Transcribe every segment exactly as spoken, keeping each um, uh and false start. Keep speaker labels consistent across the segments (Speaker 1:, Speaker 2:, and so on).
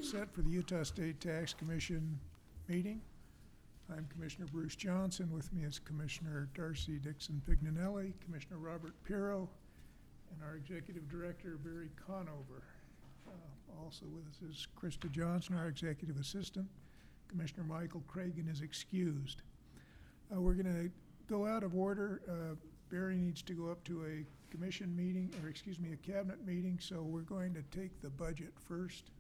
Speaker 1: set for the Utah State Tax Commission meeting. I'm Commissioner Bruce Johnson. With me is Commissioner Darcy Dixon Pignanelli, Commissioner Robert Pirro, and our Executive Director, Barry Conover. Uh, also with us is Krista Johnson, our Executive Assistant. Commissioner Michael Cragen is excused. Uh, we're going to go out of order. Uh, Barry needs to go up to a commission meeting, or excuse me, a cabinet meeting, so we're going to take the budget first.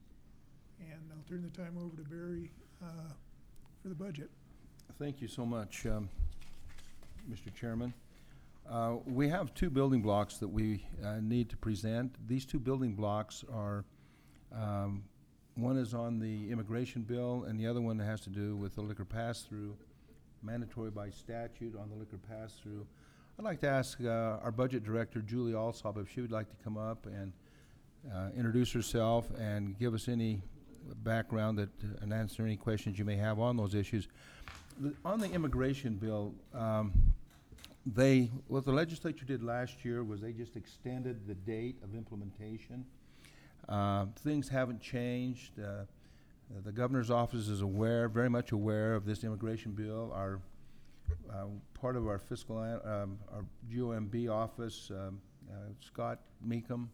Speaker 1: And I'll turn the time over to Barry uh, for the budget.
Speaker 2: Thank you so much, um, Mister Chairman. Uh, we have two building blocks that we uh, need to present. These two building blocks are, um, one is on the immigration bill, and the other one has to do with the liquor pass-through, mandatory by statute on the liquor pass-through. I'd like to ask uh, our budget director, Julie Alsop, if she would like to come up and uh, introduce herself and give us any background that uh, and answer any questions you may have on those issues. The, on the immigration bill, um, they what the legislature did last year was they just extended the date of implementation. Uh, things haven't changed. Uh, the governor's office is aware, very much aware of this immigration bill. Our Uh, part of our fiscal, an- um, our G O M B office, um, uh, Scott Meekum,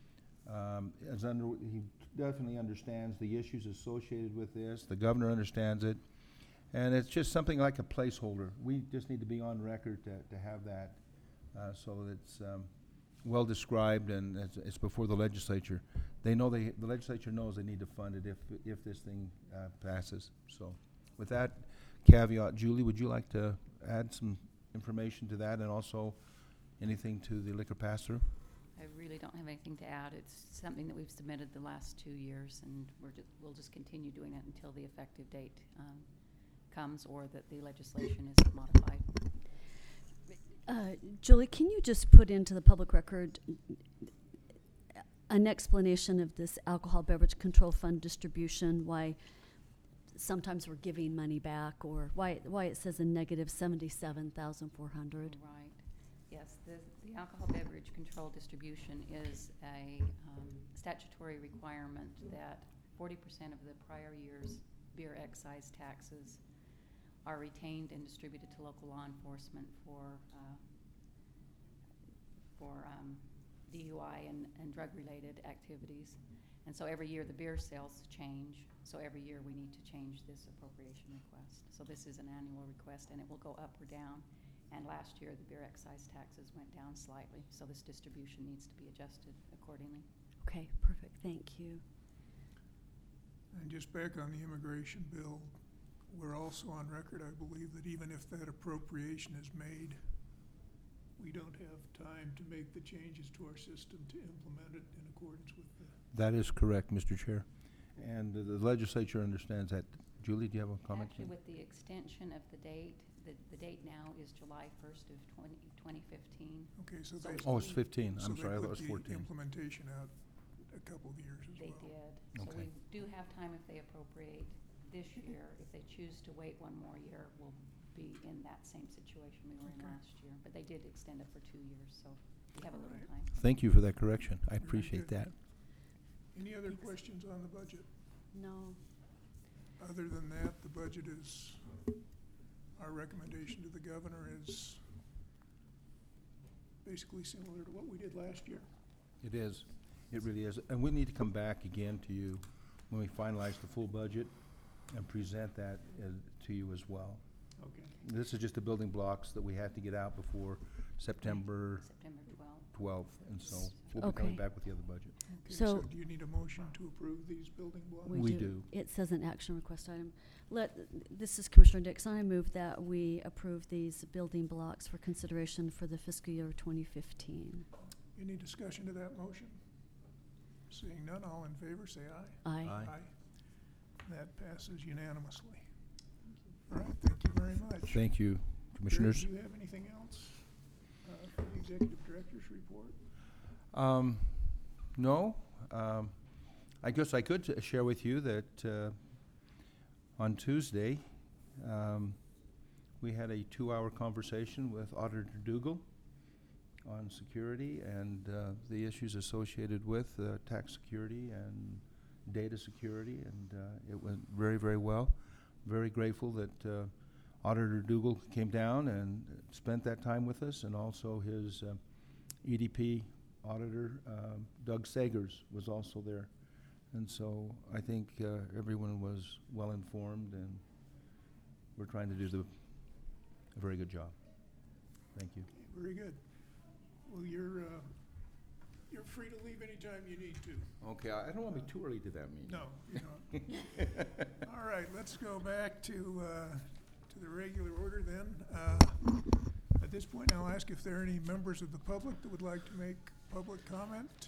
Speaker 2: um, is under, he definitely understands the issues associated with this. The governor understands it. And it's just something like a placeholder. We just need to be on record to, to have that, uh, so that it's, um, well described and it's, it's before the legislature. They know they, the legislature knows they need to fund it if, if this thing, uh, passes. So with that caveat, Julie, would you like to add some information to that and also anything to the liquor pass-through?
Speaker 3: I really don't have anything to add. It's something that we've submitted the last two years, and we're just, we'll just continue doing it until the effective date um, comes or that the legislation is modified.
Speaker 4: Uh, Julie, can you just put into the public record an explanation of this alcohol beverage control fund distribution, why sometimes we're giving money back, or why why it says a negative seventy-seven thousand four hundred?
Speaker 3: Right. Yes, the, the alcohol beverage control distribution is a um, statutory requirement that forty percent of the prior year's beer excise taxes are retained and distributed to local law enforcement for uh, for um, D U I and, and drug-related activities. And so every year the beer sales change, so every year we need to change this appropriation request. So this is an annual request, and it will go up or down. And last year the beer excise taxes went down slightly, so this distribution needs to be adjusted accordingly.
Speaker 4: Okay, perfect. Thank you.
Speaker 1: And just back on the immigration bill, we're also on record, I believe, that even if that appropriation is made, we don't have time to make the changes to our system to implement it in accordance with the...
Speaker 2: That is correct, Mister Chair. And uh, the legislature understands that. Julie, do you have a comment?
Speaker 3: Actually, with the extension of the date, the, the date now is July first of twenty fifteen.
Speaker 1: Okay, so
Speaker 3: So
Speaker 1: they...
Speaker 2: Oh, it's fifteen.
Speaker 1: so
Speaker 2: I'm
Speaker 1: they
Speaker 2: sorry, I
Speaker 1: put
Speaker 2: thought it was
Speaker 1: the
Speaker 2: fourteen.
Speaker 1: implementation out a couple of years as
Speaker 3: They
Speaker 1: well.
Speaker 3: did. So
Speaker 2: Okay.
Speaker 3: we do have time if they appropriate this year. If they choose to wait one more year, we'll be in that same situation we were in
Speaker 1: Okay.
Speaker 3: last year. But they did extend it for two years, so we have a little
Speaker 1: Alright.
Speaker 3: time.
Speaker 2: Thank you for that correction. I
Speaker 1: Very
Speaker 2: appreciate
Speaker 1: good.
Speaker 2: that.
Speaker 1: Any other
Speaker 4: Thanks.
Speaker 1: questions on the budget?
Speaker 4: No.
Speaker 1: Other than that, the budget is, our recommendation to the governor is basically similar to what we did last year.
Speaker 2: It is. It really is. And we need to come back again to you when we finalize the full budget and present that uh, to you as well.
Speaker 1: Okay.
Speaker 2: This is just the building blocks that we had to get out before September
Speaker 3: September twelfth.
Speaker 2: twelfth, and so we'll be coming
Speaker 4: Okay.
Speaker 2: back with the other budget.
Speaker 1: Okay,
Speaker 4: So-
Speaker 1: do you need a motion to approve these building blocks?
Speaker 2: We do.
Speaker 4: It says an action request item. Let, this is Commissioner Dixon. I move that we approve these building blocks for consideration for the fiscal year twenty fifteen.
Speaker 1: Any discussion to that motion? Seeing none, all in favor, say aye.
Speaker 4: Aye.
Speaker 2: Aye.
Speaker 1: That passes unanimously. All right, thank you very much.
Speaker 2: Thank you,
Speaker 1: Barry,
Speaker 2: Commissioners.
Speaker 1: do you have anything else uh, for the executive director's report?
Speaker 2: Um, no, um, I guess I could uh, share with you that, uh, on Tuesday, um, we had a two-hour conversation with Auditor Dougal on security and, uh, the issues associated with, uh, tax security and data security, and uh, it went very, very well. Very grateful that uh, Auditor Dougal came down and spent that time with us, and also his uh, E D P auditor, um, Doug Sagers, was also there. And so I think uh, everyone was well informed, and we're trying to do the, a very good job. Thank you.
Speaker 1: Very good. Well, you're, uh, you're free to leave anytime you need to.
Speaker 2: Okay, I I don't want to be too early to that meeting.
Speaker 1: No, you don't. All right, let's go back to, uh, to the regular order then. Uh, At this point, I'll ask if there are any members of the public that would like to make public comment.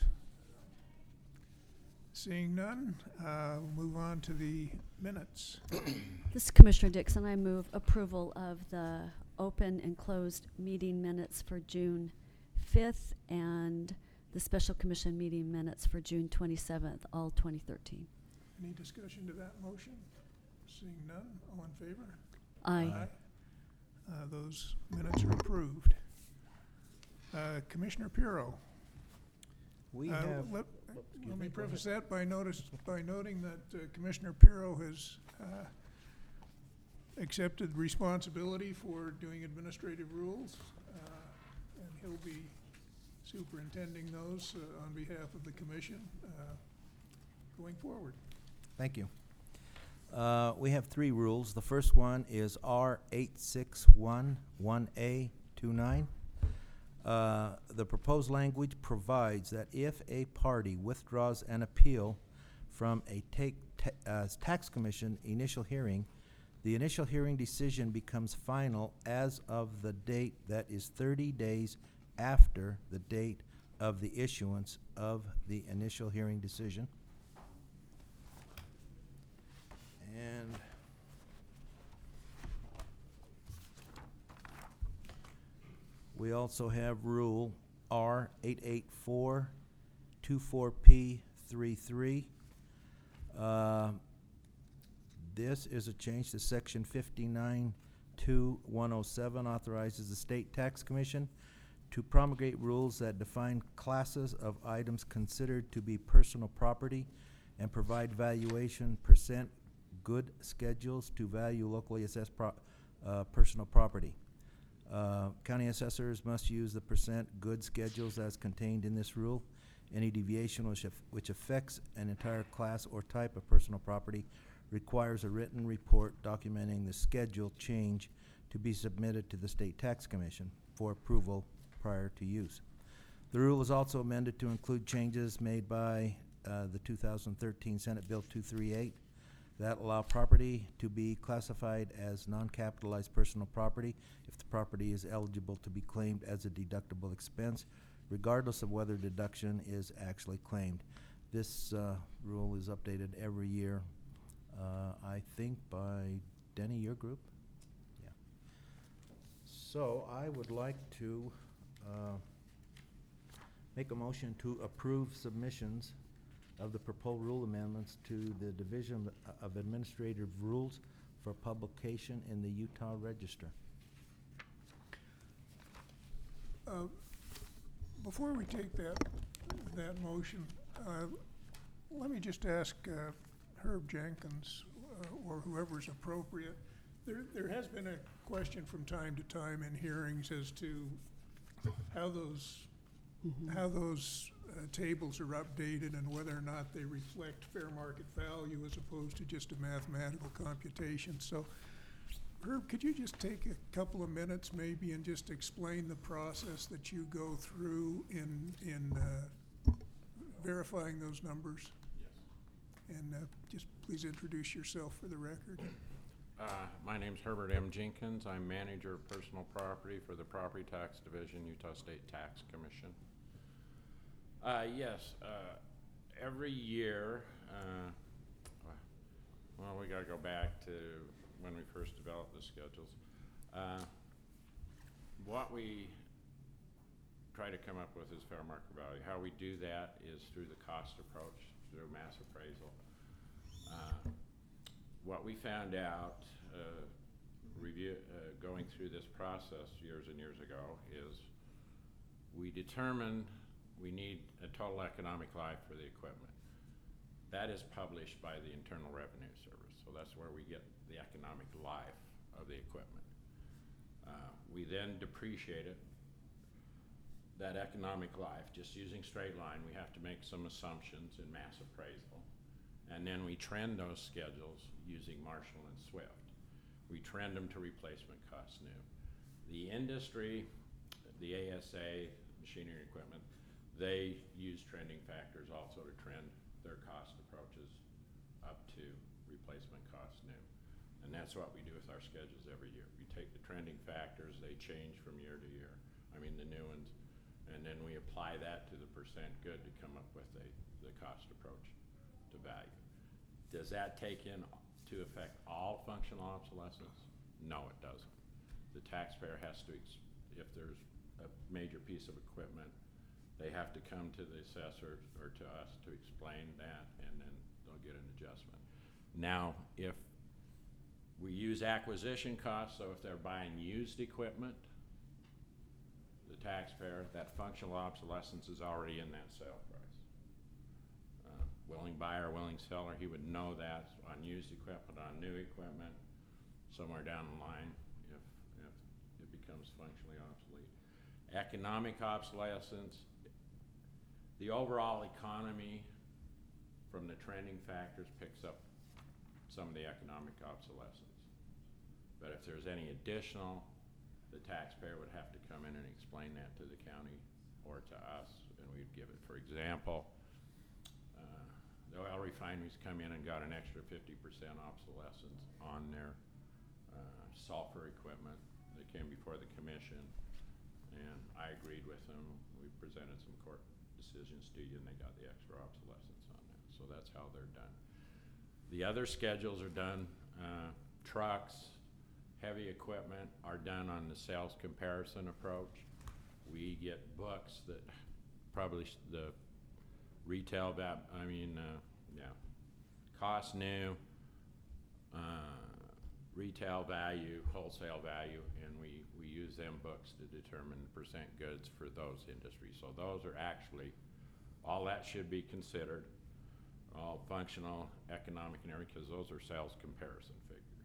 Speaker 1: Seeing none, uh, we'll move on to the minutes.
Speaker 4: This is Commissioner Dixon. I move approval of the open and closed meeting minutes for June fifth and the special commission meeting minutes for June twenty-seventh, all twenty thirteen.
Speaker 1: Any discussion to that motion? Seeing none, all in favor?
Speaker 4: Aye.
Speaker 1: Uh, those minutes are approved. Uh, Commissioner Pirro.
Speaker 5: We
Speaker 1: uh,
Speaker 5: have,
Speaker 1: Let,
Speaker 5: oh, excuse
Speaker 1: let me
Speaker 5: me, go
Speaker 1: preface
Speaker 5: ahead.
Speaker 1: that by notice, by noting that uh, Commissioner Pirro has uh, accepted responsibility for doing administrative rules, uh, and he'll be superintending those uh, on behalf of the commission uh, going forward.
Speaker 5: Thank you. Uh, we have three rules. The first one is R eight six one one A twenty-nine. Uh, the proposed language provides that if a party withdraws an appeal from a take ta- uh, tax commission initial hearing, the initial hearing decision becomes final as of the date that is thirty days after the date of the issuance of the initial hearing decision. And we also have rule R eight eight four two four P thirty-three. Uh, This is a change to section fifty-nine two one oh seven, authorizes the State Tax Commission to promulgate rules that define classes of items considered to be personal property and provide valuation percent good schedules to value locally assessed pro- uh, personal property. Uh, county assessors must use the percent good schedules as contained in this rule. Any deviation which, aff- which affects an entire class or type of personal property requires a written report documenting the schedule change to be submitted to the State Tax Commission for approval prior to use. The rule is also amended to include changes made by uh, the two thousand thirteen Senate Bill two thirty-eight that allow property to be classified as non-capitalized personal property if the property is eligible to be claimed as a deductible expense, regardless of whether deduction is actually claimed. This uh, rule is updated every year, uh, I think by Denny, your group? Yeah. So I would like to uh, make a motion to approve submissions of the proposed rule amendments to the Division of Administrative Rules for publication in the Utah Register.
Speaker 1: Uh, Before we take that, that motion, uh, let me just ask uh, Herb Jenkins, uh, or whoever's appropriate. There, there has been a question from time to time in hearings as to how those, how those uh, tables are updated and whether or not they reflect fair market value as opposed to just a mathematical computation. So, Herb, could you just take a couple of minutes maybe and just explain the process that you go through in, in uh, verifying those numbers?
Speaker 6: Yes.
Speaker 1: And uh, just please introduce yourself for the record.
Speaker 6: Uh, my name's Herbert M. Jenkins. I'm manager of personal property for the Property Tax Division, Utah State Tax Commission. Uh, yes, uh, every year, uh, well, we gotta go back to when we first developed the schedules. Uh, what we try to come up with is fair market value. How we do that is through the cost approach, through mass appraisal. Uh, what we found out, uh, review, uh, going through this process years and years ago, is we determine we need a total economic life for the equipment. that is published by the Internal Revenue Service, so that's where we get the economic life of the equipment. Uh, we then depreciate it, that economic life, just using straight line. We have to make some assumptions in mass appraisal. And then we trend those schedules using Marshall and Swift. We trend them to replacement cost new. The industry, the A S A, machinery and equipment, they use trending factors also to trend their cost approaches up to replacement cost new. And that's what we do with our schedules every year. We take the trending factors, they change from year to year. I mean, the new ones, and then we apply that to the percent good to come up with a, the cost approach to value. Does that take in to affect all functional obsolescence? No, it doesn't. The taxpayer has to, ex if there's a major piece of equipment, they have to come to the assessor or to us to explain that, and then they'll get an adjustment. Now, if we use acquisition costs, so if they're buying used equipment, the taxpayer, that functional obsolescence is already in that sale price. Uh, willing buyer, willing seller, he would know that on used equipment, on new equipment, somewhere down the line, if, if it becomes functionally obsolete. Economic obsolescence, the overall economy from the trending factors picks up some of the economic obsolescence. But if there's any additional, the taxpayer would have to come in and explain that to the county or to us, and we'd give it. For example, uh, the oil refineries come in and got an extra fifty percent obsolescence on their uh, sulfur equipment. They came before the commission, and I agreed with them. We presented some court decisions to you, and they got the extra obsolescence on that. So that's how they're done. The other schedules are done, uh, trucks, heavy equipment are done on the sales comparison approach. We get books that publish the retail, va I mean, uh, yeah, cost new, uh, retail value, wholesale value, and we, we use them books to determine the percent goods for those industries. So those are actually, all that should be considered, all functional, economic, and everything, because those are sales comparison figures.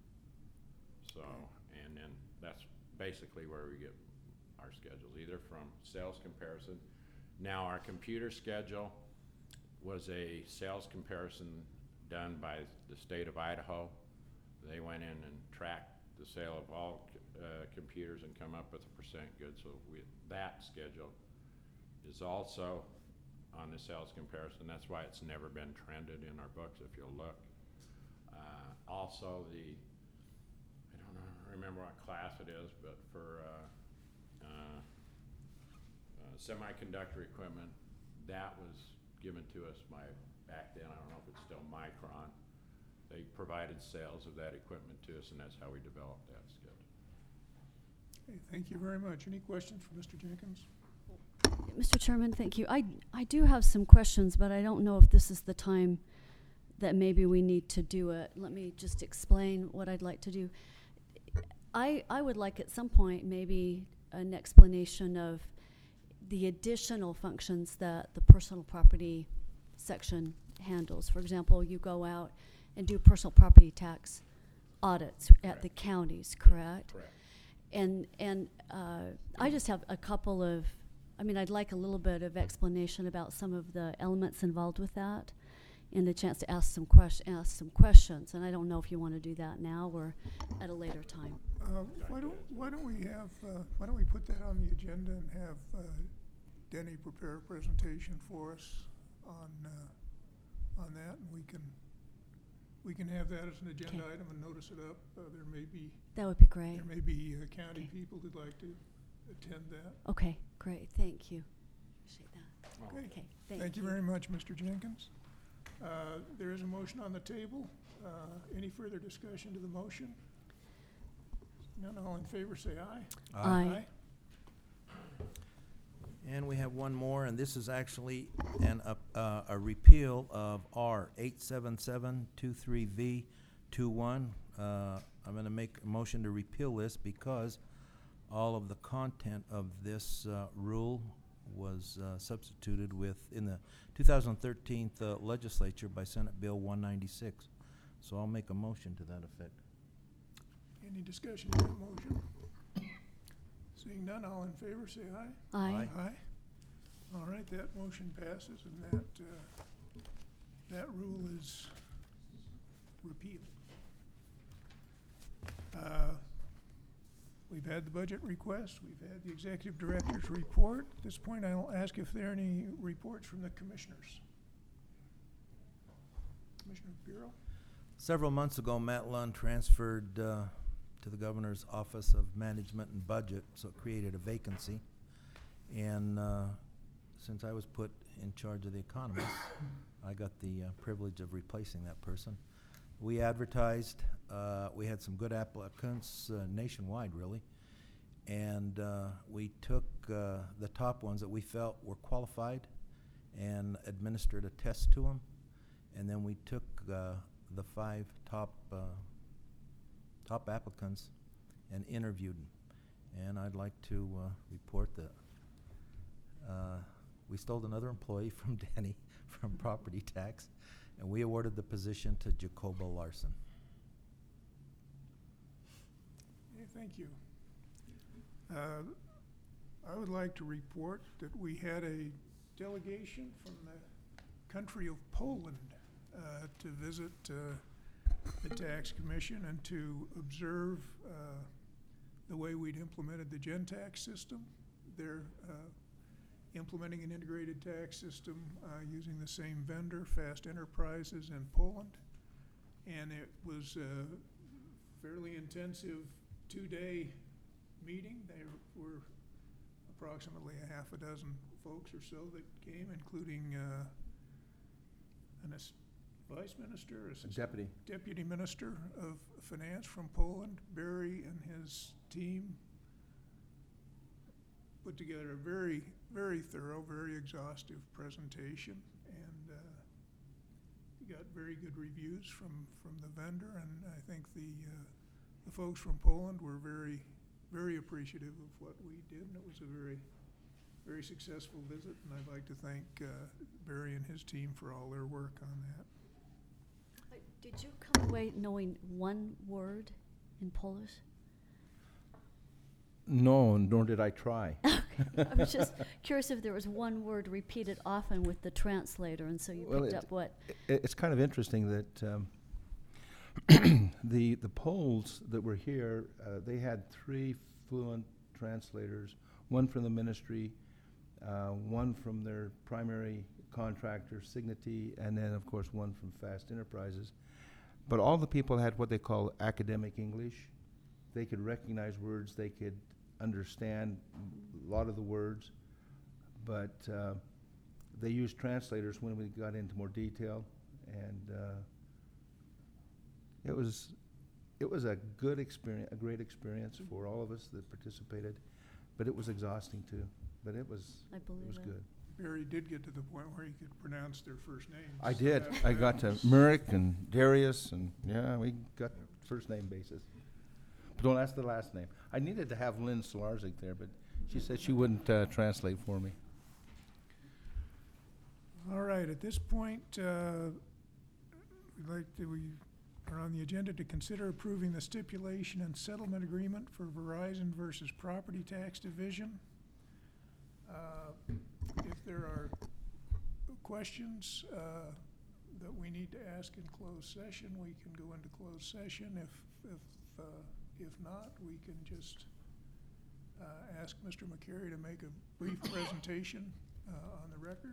Speaker 6: So, and then that's basically where we get our schedules, either from sales comparison. Now, our computer schedule was a sales comparison done by the state of Idaho. They went in and tracked the sale of all uh, computers and come up with a percent good. So we, that schedule is also on the sales comparison. That's why it's never been trended in our books, if you'll look. Uh, also, the I don't know, remember what class it is, but for uh, uh, uh, semiconductor equipment, that was given to us by back then. I don't know if it's still Micron. They provided sales of that equipment to us, and that's how we developed that schedule.
Speaker 1: Okay, thank you very much. Any questions for Mister Jenkins?
Speaker 4: Mister Chairman, thank you. I, I do have some questions, but I don't know if this is the time that maybe we need to do it. Let me just explain what I'd like to do. I, I would like at some point maybe an explanation of the additional functions that the personal property section handles. For example, you go out and do personal property tax audits at
Speaker 6: Correct.
Speaker 4: the counties, correct?
Speaker 6: Correct.
Speaker 4: And, and uh, I just have a couple of, I mean, I'd like a little bit of explanation about some of the elements involved with that and a chance to ask some, ques ask some questions. And I don't know if you want to do that now or at a later time.
Speaker 1: Uh, why don't, why don't we have, uh, why don't we put that on the agenda and have uh, Denny prepare a presentation for us on, uh, on that, and we can, we can have that as an agenda
Speaker 4: Okay.
Speaker 1: item and notice it up. Uh, there may be,
Speaker 4: That would be great.
Speaker 1: there may be uh, county
Speaker 4: Okay.
Speaker 1: people who'd like to attend that.
Speaker 4: Okay, great. Thank you. Appreciate that.
Speaker 1: Okay.
Speaker 4: Okay, thank,
Speaker 1: Thank you very much, Mister Jenkins. Uh, There is a motion on the table. Uh, Any further discussion to the motion? None, all in favor say aye.
Speaker 4: Aye.
Speaker 5: And we have one more, and this is actually an, uh, uh, a repeal of R eight seven seven two three V two one. Uh, I'm gonna make a motion to repeal this because all of the content of this, uh, rule was uh, substituted with, in the two thousand thirteen uh, legislature by Senate Bill one ninety-six. So I'll make a motion to that effect.
Speaker 1: Any discussion on that motion? Seeing none, all in favor, say aye.
Speaker 4: Aye.
Speaker 1: Aye. All right, that motion passes, and that, uh, that rule is repealed. Uh, We've had the budget request, we've had the executive director's report. At this point, I'll ask if there are any reports from the commissioners. Commissioner Bureau?
Speaker 5: Several months ago, Matt Lund transferred uh, to the Governor's Office of Management and Budget, so it created a vacancy. And uh, since I was put in charge of the economist, I got the uh, privilege of replacing that person. We advertised, uh, we had some good applicants uh, nationwide, really. And uh, we took uh, the top ones that we felt were qualified and administered a test to them. And then we took uh, the five top uh, top applicants and interviewed them. And I'd like to uh, report that uh, we stole another employee from Danny from property tax, and we awarded the position to Jacobo Larson.
Speaker 1: Okay, thank you. Uh, I would like to report that we had a delegation from the country of Poland uh, to visit uh, the tax commission and to observe uh, the way we'd implemented the Gentax system. They're uh, implementing an integrated tax system uh, using the same vendor, Fast Enterprises in Poland. And it was a fairly intensive two-day meeting. There were approximately a half a dozen folks or so that came, including uh, an ass- vice minister, assistant
Speaker 2: Deputy.
Speaker 1: deputy minister of finance from Poland. Barry and his team put together a very, very thorough, very exhaustive presentation, and uh, we got very good reviews from, from the vendor, and I think the, uh, the folks from Poland were very, very appreciative of what we did, and it was a very, very successful visit, and I'd like to thank uh, Barry and his team for all their work on that.
Speaker 4: Uh, Did you come away knowing one word in Polish?
Speaker 2: No, nor did I try.
Speaker 4: Okay. I was just curious if there was one word repeated often with the translator, and so you
Speaker 2: Well,
Speaker 4: picked
Speaker 2: it-
Speaker 4: up what?
Speaker 2: I- It's kind of interesting that um, the the Poles that were here, uh, they had three fluent translators, one from the ministry, uh, one from their primary contractor, Signity, and then, of course, one from Fast Enterprises. But all the people had what they call academic English. They could recognize words, they could understand a lot of the words, but uh, they used translators when we got into more detail, and uh, it was it was a good experience, a great experience for all of us that participated, but it was exhausting too. But it was
Speaker 4: I believe
Speaker 2: it was
Speaker 4: it.
Speaker 2: good.
Speaker 1: Barry did get to the point where he could pronounce their first names.
Speaker 2: I did.
Speaker 1: That-
Speaker 2: I
Speaker 1: that
Speaker 2: got to
Speaker 1: was-
Speaker 2: Merrick and Darius, and yeah, we got first name basis. But don't ask the last name. I needed to have Lynn Solarzik there, but she said she wouldn't uh, translate for me.
Speaker 1: All right, at this point, uh, we'd like to, we are on the agenda to consider approving the stipulation and settlement agreement for Verizon versus Property Tax Division. Uh, If there are questions uh, that we need to ask in closed session, we can go into closed session. If, if, uh, if not, we can just uh, ask Mister McCary to make a brief presentation uh, on the record.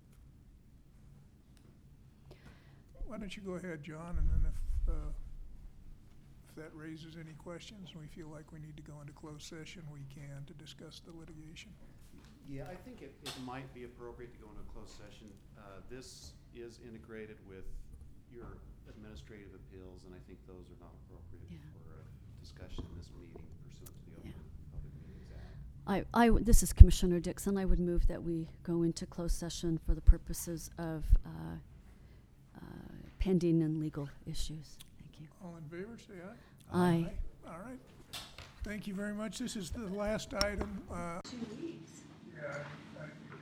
Speaker 1: Why don't you go ahead, John, and then if, uh, if that raises any questions, and we feel like we need to go into closed session, we can to discuss the litigation.
Speaker 7: Yeah, I think it, it might be appropriate to go into a closed session. Uh, this is integrated with your administrative appeals, and I think those are not appropriate
Speaker 4: Yeah.
Speaker 7: for a discussion in this meeting pursuant to the Open
Speaker 4: Yeah.
Speaker 7: Public Meetings Act.
Speaker 4: I, I w- this is Commissioner Dixon. I would move that we go into closed session for the purposes of uh, uh, pending and legal issues. Thank you.
Speaker 1: All in favor, say aye.
Speaker 4: Aye.
Speaker 1: All right. Thank you very much. This is the last item. uh, Two weeks. Yeah, I- I-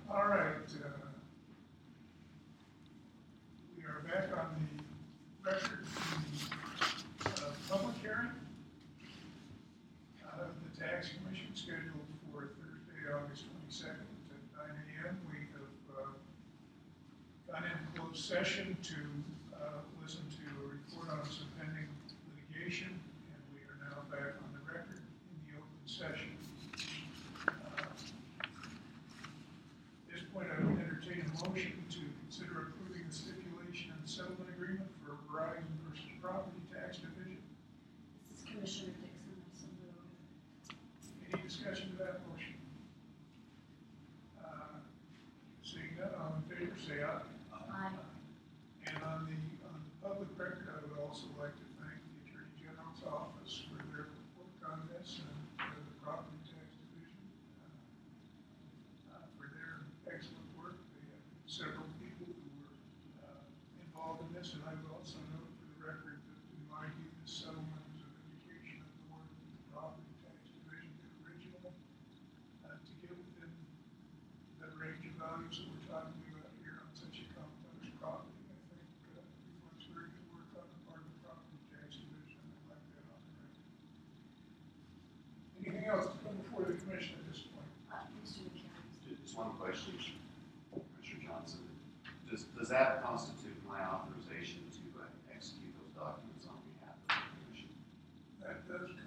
Speaker 1: All right, uh, we are back on the record, the, uh, public hearing. Uh, the tax commission scheduled for Thursday, August twenty-second at nine A M. We have, uh, gone into closed session to, uh, listen to a report on some pending litigation, and we are now back on the record in the open session. Uh, At this point, I would entertain a motion to consider approving the stipulation and settlement agreement for Verizon versus Property Tax Division.
Speaker 8: This is Commissioner Dixon, I so move.
Speaker 1: Any discussion to that motion? Uh, Seeing none, all in favor, say aye.
Speaker 8: Aye.
Speaker 1: And on the, on the public record, I would also like to thank the Attorney General's office for their work on this and for the Property Tax Division uh, uh, for their excellent work. They have several people who were uh, involved in this, and I would also note for the record that in my view, this settlement is an indication of the work that the Property Tax Division did originally uh, to get within the range of values that we're talking about here on such a complex property. I think uh, reflects very good work on the part of the Property Tax Division, and I'd like that on the record. Anything else to come before the commission at this point?
Speaker 8: Uh, Mister McCarron.
Speaker 7: Just one question, Commissioner Johnson. Does, does that constitute my authorization to uh, execute those documents on behalf of the commission?
Speaker 1: That does